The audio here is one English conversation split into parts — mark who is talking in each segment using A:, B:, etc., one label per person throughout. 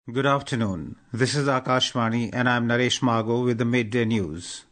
A: Good afternoon. This is Akashvani and I'm Naresh Mago with the Midday News.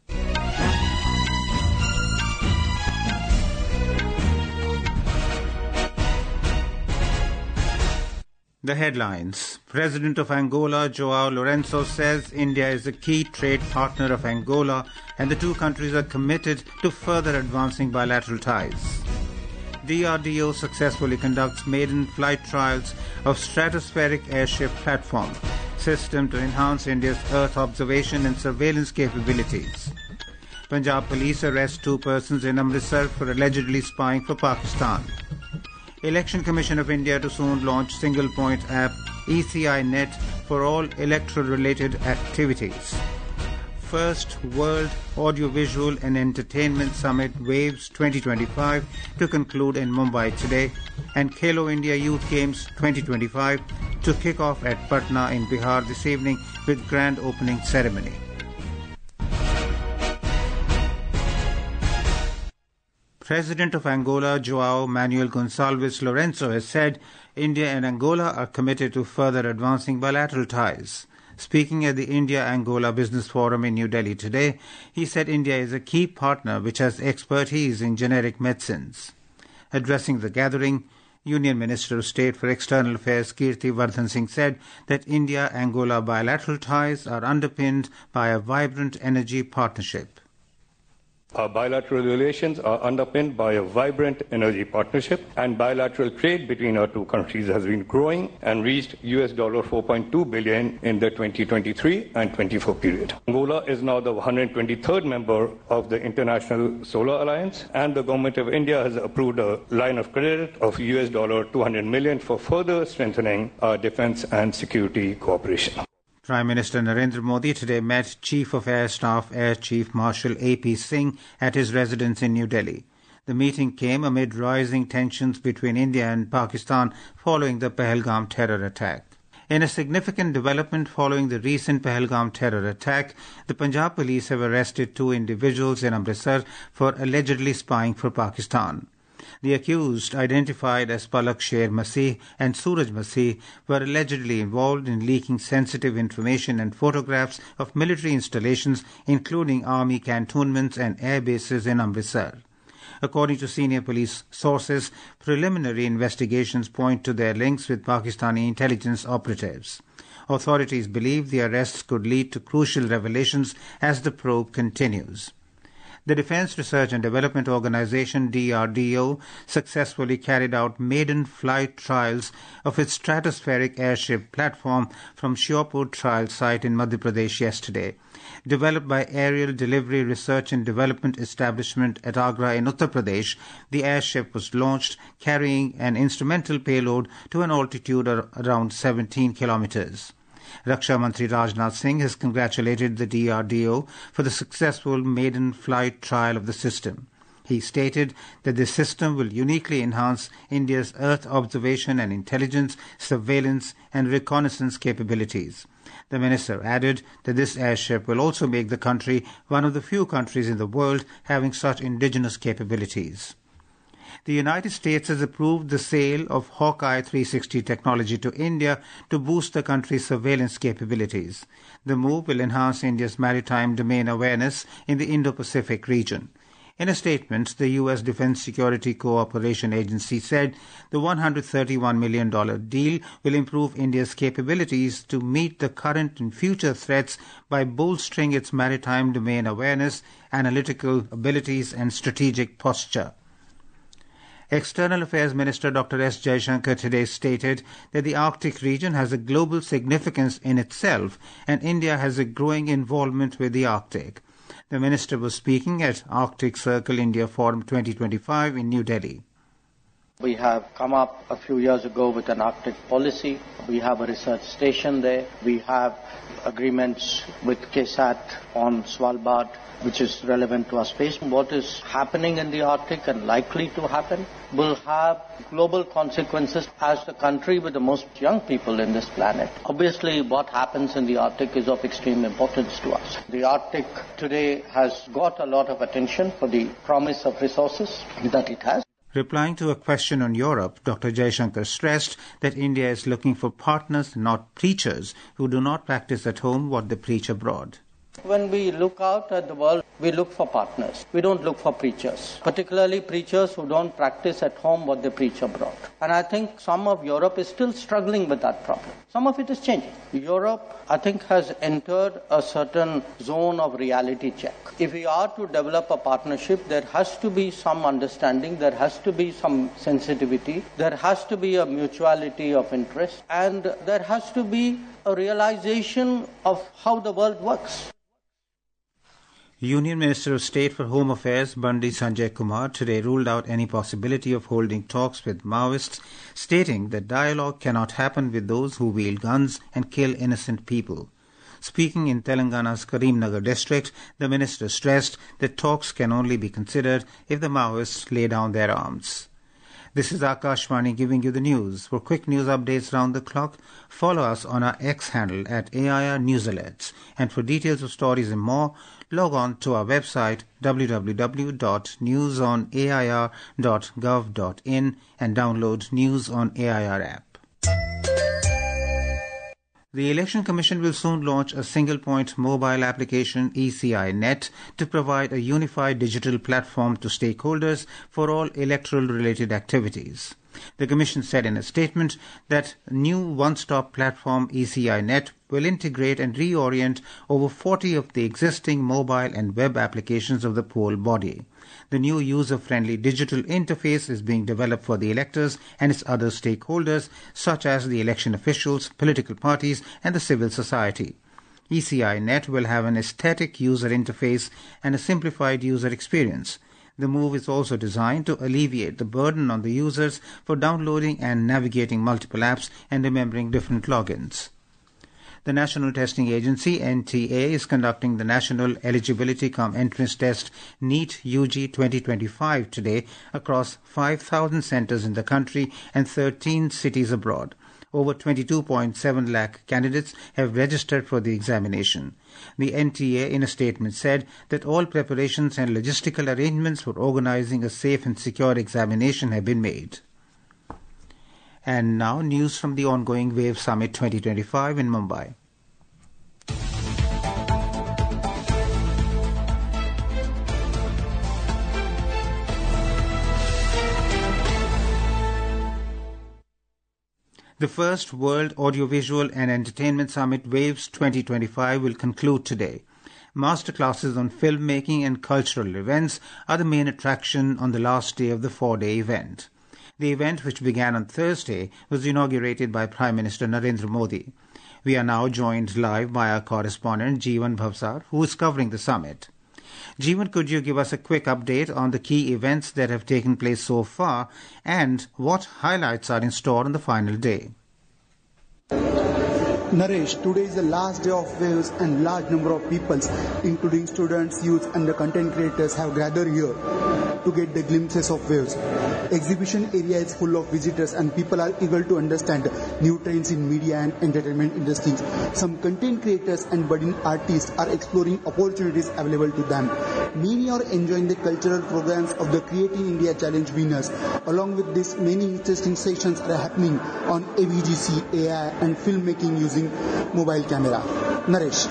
A: The headlines. President of Angola, João Lourenço, says India is a key trade partner of Angola and the two countries are committed to further advancing bilateral ties. DRDO successfully conducts maiden flight trials of stratospheric airship platform system to enhance India's Earth observation and surveillance capabilities. Punjab police arrest two persons in Amritsar for allegedly spying for Pakistan. Election Commission of India to soon launch single point app ECI Net for all electoral-related activities. First World Audiovisual and Entertainment Summit Waves 2025 to conclude in Mumbai today, and Khelo India Youth Games 2025 to kick off at Patna in Bihar this evening with grand opening ceremony. President of Angola, João Manuel Gonçalves Lourenço, has said India and Angola are committed to further advancing bilateral ties. Speaking at the India-Angola Business Forum in New Delhi today, he said India is a key partner which has expertise in generic medicines. Addressing the gathering, Union Minister of State for External Affairs Kirti Vardhan Singh said that India-Angola bilateral ties are underpinned by a vibrant energy partnership.
B: Our bilateral relations are underpinned by a vibrant energy partnership, and bilateral trade between our two countries has been growing and reached US $4.2 billion in the 2023 and 24 period. Angola is now the 123rd member of the International Solar Alliance, and the Government of India has approved a line of credit of US $200 million for further strengthening our defense and security cooperation.
A: Prime Minister Narendra Modi today met Chief of Air Staff Air Chief Marshal A.P. Singh at his residence in New Delhi. The meeting came amid rising tensions between India and Pakistan following the Pahalgam terror attack. In a significant development following the recent Pahalgam terror attack, the Punjab police have arrested two individuals in Amritsar for allegedly spying for Pakistan. The accused, identified as Palak Sher Masih and Suraj Masih, were allegedly involved in leaking sensitive information and photographs of military installations, including army cantonments and air bases in Amritsar. According to senior police sources, preliminary investigations point to their links with Pakistani intelligence operatives. Authorities believe the arrests could lead to crucial revelations as the probe continues. The Defence Research and Development Organisation DRDO successfully carried out maiden flight trials of its stratospheric airship platform from Shiopur trial site in Madhya Pradesh yesterday. Developed by Aerial Delivery Research and Development Establishment at Agra in Uttar Pradesh, the airship was launched carrying an instrumental payload to an altitude of around 17 kilometres. Raksha Mantri Rajnath Singh has congratulated the DRDO for the successful maiden flight trial of the system. He stated that this system will uniquely enhance India's Earth observation and intelligence, surveillance and reconnaissance capabilities. The minister added that this airship will also make the country one of the few countries in the world having such indigenous capabilities. The United States has approved the sale of Hawkeye 360 technology to India to boost the country's surveillance capabilities. The move will enhance India's maritime domain awareness in the Indo-Pacific region. In a statement, the U.S. Defense Security Cooperation Agency said the $131 million deal will improve India's capabilities to meet the current and future threats by bolstering its maritime domain awareness, analytical abilities and strategic posture. External Affairs Minister Dr. S. Jaishankar today stated that the Arctic region has a global significance in itself and India has a growing involvement with the Arctic. The minister was speaking at Arctic Circle India Forum 2025 in New Delhi.
C: We have come up a few years ago with an Arctic policy. We have a research station there. We have agreements with KSAT on Svalbard, which is relevant to our space. What is happening in the Arctic and likely to happen will have global consequences as the country with the most young people in this planet. Obviously, what happens in the Arctic is of extreme importance to us. The Arctic today has got a lot of attention for the promise of resources that it has.
A: Replying to a question on Europe, Dr. Jaishankar stressed that India is looking for partners, not preachers, who do not practice at home what they preach abroad.
C: When we look out at the world, we look for partners. We don't look for preachers, particularly preachers who don't practice at home what they preach abroad. And I think some of Europe is still struggling with that problem. Some of it is changing. Europe, I think, has entered a certain zone of reality check. If we are to develop a partnership, there has to be some understanding, there has to be some sensitivity, there has to be a mutuality of interest, and there has to be a realization of how the world works.
A: Union Minister of State for Home Affairs Bandi Sanjay Kumar today ruled out any possibility of holding talks with Maoists, stating that dialogue cannot happen with those who wield guns and kill innocent people. Speaking in Telangana's Karimnagar district, the minister stressed that talks can only be considered if the Maoists lay down their arms. This is Akashvani giving you the news. For quick news updates round the clock, follow us on our X handle at AIR News Alerts. And for details of stories and more, log on to our website www.newsonair.gov.in and download News on AIR app. The Election Commission will soon launch a single-point mobile application, ECI Net, to provide a unified digital platform to stakeholders for all electoral-related activities. The Commission said in a statement that new one-stop platform, ECI Net, will integrate and reorient over 40 of the existing mobile and web applications of the poll body. The new user-friendly digital interface is being developed for the electors and its other stakeholders, such as the election officials, political parties, and the civil society. ECI Net will have an aesthetic user interface and a simplified user experience. The move is also designed to alleviate the burden on the users for downloading and navigating multiple apps and remembering different logins. The National Testing Agency, NTA, is conducting the National Eligibility Cum Entrance Test NEET UG 2025 today across 5,000 centres in the country and 13 cities abroad. Over 22.7 lakh candidates have registered for the examination. The NTA in a statement said that all preparations and logistical arrangements for organising a safe and secure examination have been made. And now news from the ongoing Wave Summit 2025 in Mumbai. The first World Audiovisual and Entertainment Summit Waves 2025 will conclude today. Masterclasses on filmmaking and cultural events are the main attraction on the last day of the 4-day event. The event, which began on Thursday, was inaugurated by Prime Minister Narendra Modi. We are now joined live by our correspondent Jeevan Bhavsar, who is covering the summit. Jeevan, could you give us a quick update on the key events that have taken place so far and what highlights are in store on the final day?
D: Naresh, today is the last day of Waves and large number of people, including students, youth and the content creators have gathered here to get the glimpses of Waves. Exhibition area is full of visitors and people are eager to understand new trends in media and entertainment industries. Some content creators and budding artists are exploring opportunities available to them. Many are enjoying the cultural programs of the Creating India Challenge winners. Along with this, many interesting sessions are happening on AVGC, AI and filmmaking using mobile camera. Naresh.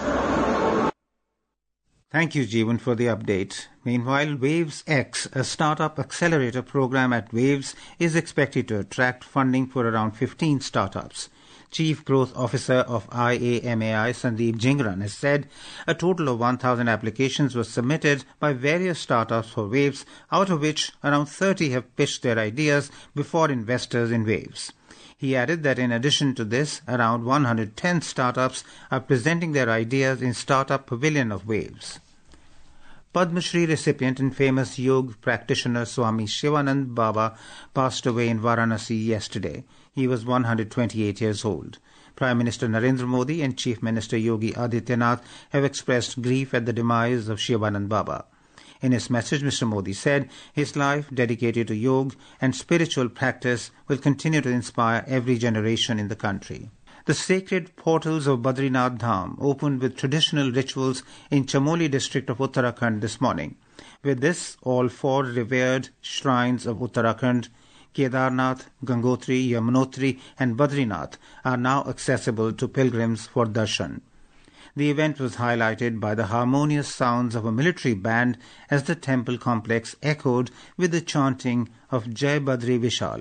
A: Thank you, Jeevan, for the update. Meanwhile, Waves X, a startup accelerator program at Waves, is expected to attract funding for around 15 startups. Chief Growth Officer of IAMAI, Sandeep Jingran, has said a total of 1,000 applications were submitted by various startups for Waves, out of which around 30 have pitched their ideas before investors in Waves. He added that in addition to this, around 110 startups are presenting their ideas in Startup Pavilion of Waves. Padma Shri recipient and famous yoga practitioner Swami Shivanand Baba passed away in Varanasi yesterday. He was 128 years old. Prime Minister Narendra Modi and Chief Minister Yogi Adityanath have expressed grief at the demise of Shivanand Baba. In his message, Mr. Modi said his life dedicated to yoga and spiritual practice will continue to inspire every generation in the country. The sacred portals of Badrinath Dham opened with traditional rituals in Chamoli district of Uttarakhand this morning. With this, all 4 revered shrines of Uttarakhand, Kedarnath, Gangotri, Yamunotri and Badrinath are now accessible to pilgrims for darshan. The event was highlighted by the harmonious sounds of a military band as the temple complex echoed with the chanting of Jai Badri Vishal.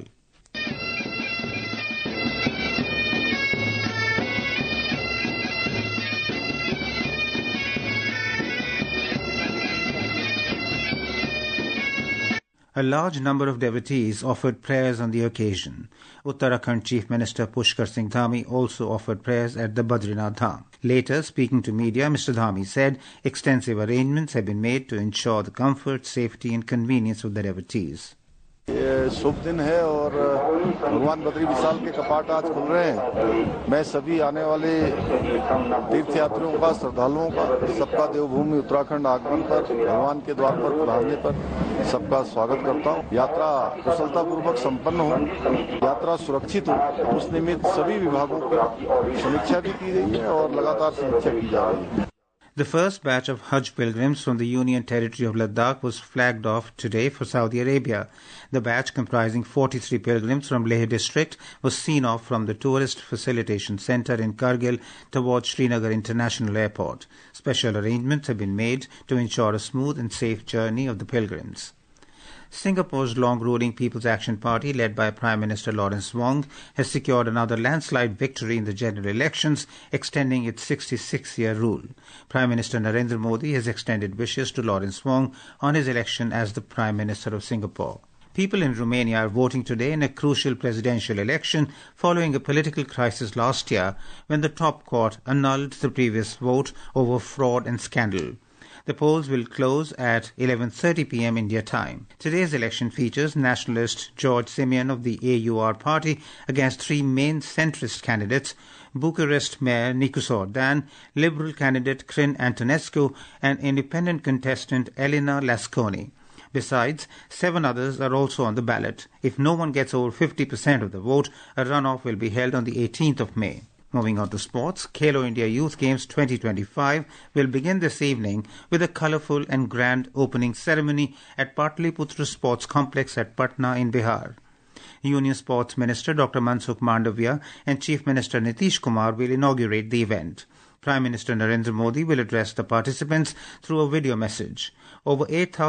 A: A large number of devotees offered prayers on the occasion. Uttarakhand Chief Minister Pushkar Singh Dhami also offered prayers at the Badrinath Dham. Later, speaking to media, Mr. Dhami said extensive arrangements have been made to ensure the comfort, safety and convenience of the devotees.
E: ये शुभ दिन है और भगवान बद्री विशाल के कपाट आज खुल रहे हैं। मैं सभी आने वाले तीर्थयात्रियों का, श्रद्धालुओं का, सबका देवभूमि उत्तराखंड आगमन पर, भगवान के द्वार पर पधारने पर सबका स्वागत करता हूं। यात्रा कुशलतापूर्वक संपन्न हो, यात्रा सुरक्षित हो, उस निमित्त सभी विभागों की समीक्षा भी की गई है और लगातार समीक्षा की जा रही है।
A: The first batch of Hajj pilgrims from the Union Territory of Ladakh was flagged off today for Saudi Arabia. The batch, comprising 43 pilgrims from Leh district, was seen off from the Tourist Facilitation Centre in Kargil towards Srinagar International Airport. Special arrangements have been made to ensure a smooth and safe journey of the pilgrims. Singapore's long-ruling People's Action Party, led by Prime Minister Lawrence Wong, has secured another landslide victory in the general elections, extending its 66-year rule. Prime Minister Narendra Modi has extended wishes to Lawrence Wong on his election as the Prime Minister of Singapore. People in Romania are voting today in a crucial presidential election following a political crisis last year when the top court annulled the previous vote over fraud and scandal. The polls will close at 11:30 p.m. India time. Today's election features nationalist George Simeon of the AUR party against 3 main centrist candidates, Bucharest Mayor Nicusor Dan, Liberal candidate Crin Antonescu, and independent contestant Elena Lasconi. Besides, 7 others are also on the ballot. If no one gets over 50% of the vote, a runoff will be held on the 18th of May. Moving on to sports, Khelo India Youth Games 2025 will begin this evening with a colourful and grand opening ceremony at Patliputra Sports Complex at Patna in Bihar. Union Sports Minister Dr. Mansukh Mandavia and Chief Minister Nitish Kumar will inaugurate the event. Prime Minister Narendra Modi will address the participants through a video message. Over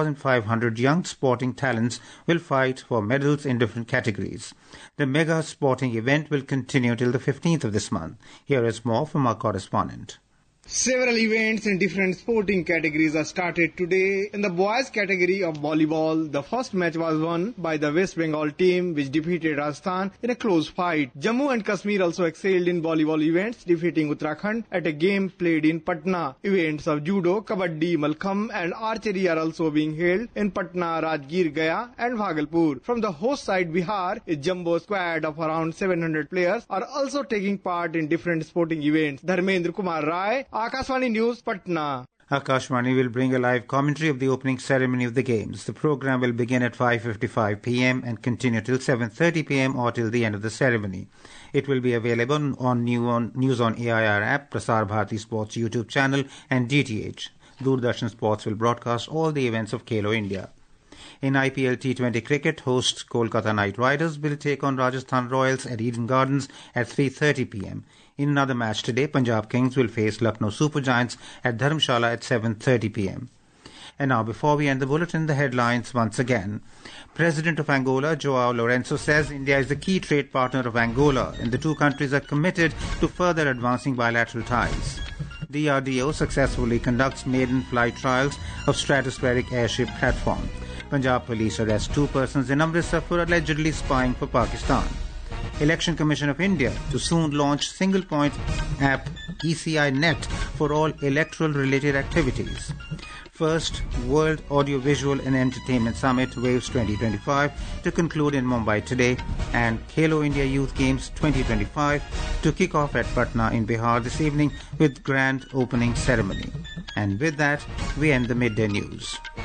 A: 8,500 young sporting talents will fight for medals in different categories. The mega sporting event will continue till the 15th of this month. Here is more from our correspondent.
F: Several events in different sporting categories are started today. In the boys category of volleyball, the first match was won by the West Bengal team, which defeated Rajasthan in a close fight. Jammu and Kashmir also excelled in volleyball events, defeating Uttarakhand at a game played in Patna. Events of judo, kabaddi, malkham and archery are also being held in Patna, Rajgir, Gaya and Bhagalpur. From the host side Bihar, a jumbo squad of around 700 players are also taking part in different sporting events. Dharmendra Kumar Rai, Akashvani News, Patna.
A: Akashvani will bring a live commentary of the opening ceremony of the Games. The program will begin at 5:55 p.m. and continue till 7:30 p.m. or till the end of the ceremony. It will be available on News on AIR app, Prasar Bharati Sports YouTube channel and DTH. Doordarshan Sports will broadcast all the events of Khelo India. In IPL T20 cricket, hosts Kolkata Knight Riders will take on Rajasthan Royals at Eden Gardens at 3:30 p.m. In another match today, Punjab Kings will face Lucknow Super Giants at Dharamshala at 7:30 p.m. And now, before we end the bulletin, the headlines once again. President of Angola, João Lourenço, says India is the key trade partner of Angola and the two countries are committed to further advancing bilateral ties. DRDO successfully conducts maiden flight trials of stratospheric airship platform. Punjab police arrest 2 persons in Amritsar for allegedly spying for Pakistan. Election Commission of India to soon launch single point app ECI Net for all electoral related activities. First World Audiovisual and Entertainment Summit Waves 2025 to conclude in Mumbai today, and Khelo India Youth Games 2025 to kick off at Patna in Bihar this evening with grand opening ceremony. And with that, we end the midday news.